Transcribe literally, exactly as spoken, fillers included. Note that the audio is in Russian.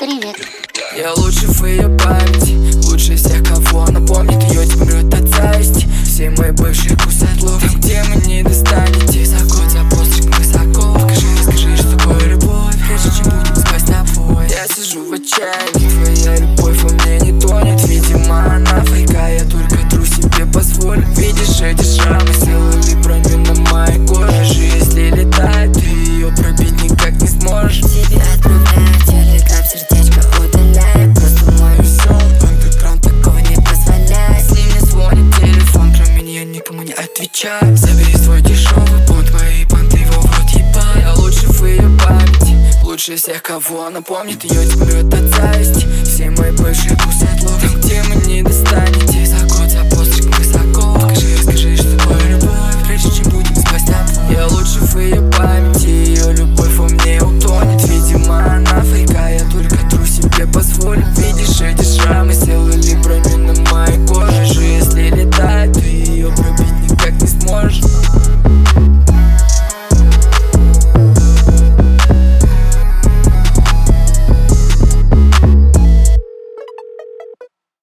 Привет. Я лучше в ее памяти, лучше всех, кого она помнит. Ее типа мрет от зависти. Все мои бывшие кусают лоб там, где мы не достанете. За год, за постриг высоко. Покажи, расскажи, что такое любовь, прежде чем будем спать с тобой. Я сижу в отчаянии, твоя любовь во мне не тонет. Видимо, она фейка, я только тру себе позволю. Видишь, эти шрамы сделали броню на моей коже. Даже если летает, ты ее пробить никак не сможешь. Тебе отправляю телеграм, сердечко удаляю. Просто мой все, андеграунд такого не позволяет. Если мне звонит телефон, кроме нее никому не отвечай. Забери свой дешевый понт, мои понты его в рот ебай. Я лучше в ее памяти, лучше всех, кого она помнит. Ее типа мрет от зависти. Все мои бывшие кусают лоб там, где мы не достанете. За год, за постриг высоко. Покажи, расскажи, что такое любовь, прежде чем будем спать с тобой. Я лучше в ее